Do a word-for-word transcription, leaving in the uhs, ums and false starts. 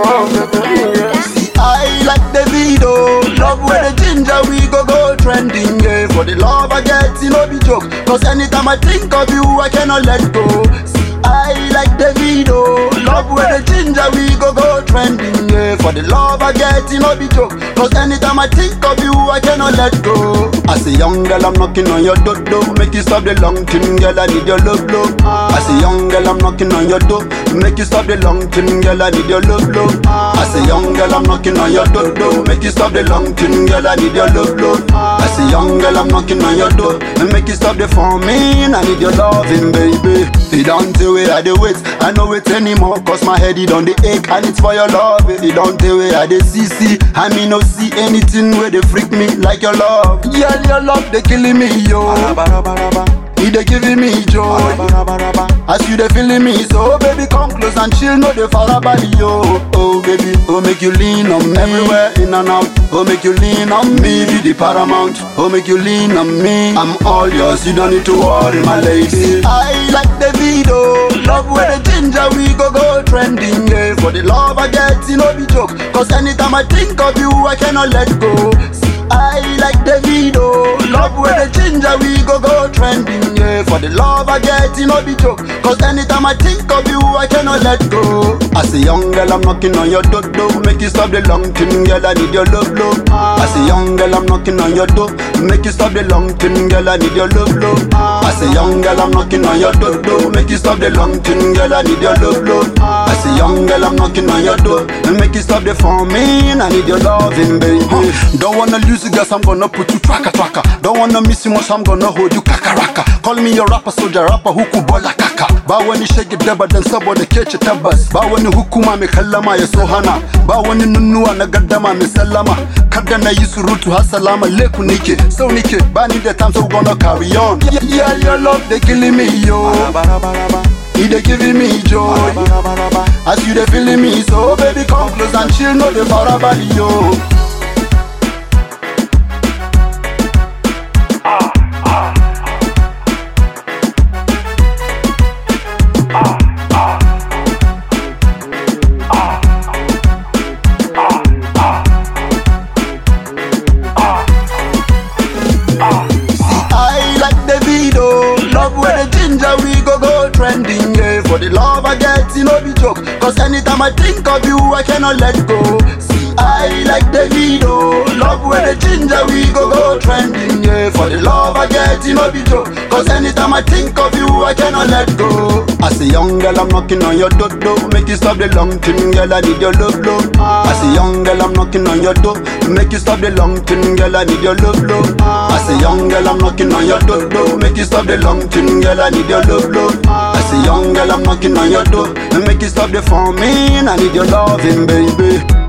oh, baby, yeah. See, I like the video, love where the ginger we go go trending, yeah. For the love I get, you know be joke, cause anytime I think of you, I cannot let go. See, I like the video, love where the ginger we go go trending, yeah. For the love I get, you know be joke, cause anytime I think of you, I cannot let go. As a young girl, I'm knocking on your door, door. Make you stop the long thing, girl, I need your love, love. As a young girl, I'm knocking on your door. Make you stop the long thing, girl, I need your love, love. As a young girl, I'm knocking on your door, door. Make you stop the long thing, girl, I need your love, love. As a young girl, I'm knocking on your door. And make you stop the forming, I need your loving, baby. It don't tell where I do wait, I know it anymore, cause my head it on the ache, and it's for your love. It don't tell where I do see, see, I me no see anything where they freak me like your love. Yeah, your love, they killing me, yo. He they giving me joy. As you they feeling me, so baby come close and chill, no they fall about yo. Oh baby, oh make you lean on me everywhere in and out. Oh make you lean on me, be the paramount. Oh make you lean on me, I'm all yours, you don't need to worry my lady. I like the video, love where the ginger we go go trending, yeah. For the love I get, you know be joke, cause anytime I think of you, I cannot let go. I like the video, love where the ginger we go go trending, yeah. For the love I get, you know be joke, cause anytime I think of you, I cannot let go. As a young girl, I'm knocking on your door, door. Make you stop the long thing, girl, I need your love, love. As a young girl, I'm knocking on your door. Make you stop the long thing, girl, I need your love, love. As a young girl, I'm knocking on your door, door. Make you stop the long thing, girl, I need your love, love. As a young girl, I'm knocking on your door. And make you stop the forming, I need your loving, baby. Huh. Don't wanna lose you, guys, I'm gonna put you tracker, tracker. Don't wanna miss you much, I'm gonna hold you kakaraka. Call me your rapper, soldier rapper, huku bola kaka. Ba wani shake daba dan saboda kece tabbas. Ba wani hukuma mai kallama ya so hana. Ba wani nunnuwa na gaddama mai sallama. Kada na yi surutu har salama leku nike. So nike, ba ni da time, so we gonna carry on. Yeah, yeah, your love they killing me, yo. He they giving me joy. As you they feeling me, so baby come close and chill, no they far about yo. We go go trending, yeah. For the love I get, you know be joke, cause anytime I think of you, I cannot let go. See, I like the video, love where the ginger we go go trending, yeah. For the love I get, you know be joke, cause anytime I think of you, I cannot let go. As a young girl, I'm knocking on your door, door. Make you stop the long thing, girl, I need your love, love. As a young girl, I'm knocking on your door. Make you stop the long thing, girl, I need your love, love. As a young girl, I'm knocking on your door, door. Make you stop the long thing, girl, I need your love, love. As a young girl, I'm knocking on your door. And make you stop the forming, I need your loving, baby.